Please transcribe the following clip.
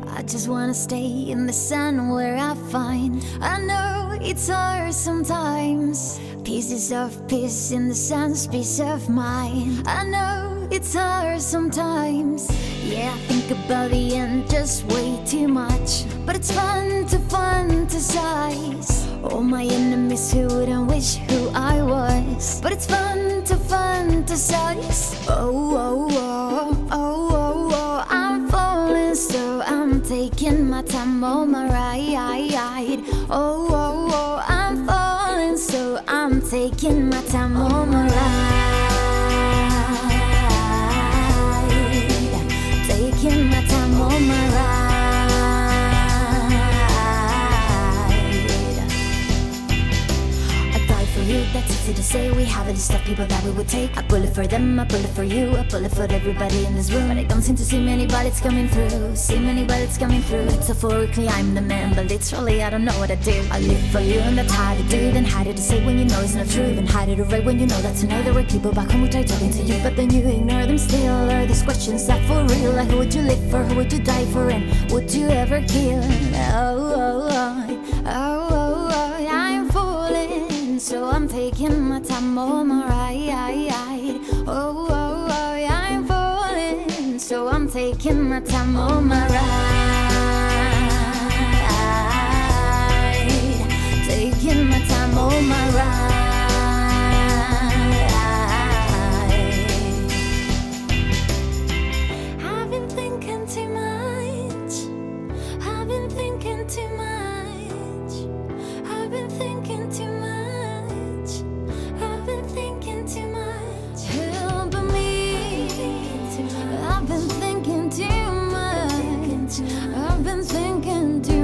I just wanna stay in the sun where I find. I know it's hard sometimes. Pieces of peace in the sun's peace of mind. I know it's hard sometimes. Yeah, I think about the end just way too much. But it's fun to fantasize. All my enemies who wouldn't wish who I was. But it's fun to fantasize. Oh, oh, oh, oh, oh, oh. I'm falling, so I'm taking my time on my ride. Oh, oh, oh, I'm falling, so I'm taking my time on my ride. Taking my time on my ride. I die for you, that's easy to say. We have a list of people that we would take. A bullet for them, a bullet for you, a bullet for everybody in this room. But I don't seem to see many bullets coming through. See many bullets coming through. Metaphorically I'm the man, but literally I don't know what I do. I live for you and that's hard to do. Then harder to say when you know it's not true. Even harder to write when you know that's another. There were people back home who tried talking to you, but then you ignore them still. Are these questions that for real? Like who would you live for, who would you die for, and would you ever kill? Oh, oh, oh, oh, oh, oh. I'm falling, so I'm taking my time on my ride. Oh, oh, oh, I'm falling, so I'm taking my time on my ride. Taking my time on my ride. I've been thinking too much. I've been thinking too much. I've been thinking too much. I've been thinking too much. Help me. I've been thinking too much. I've been thinking too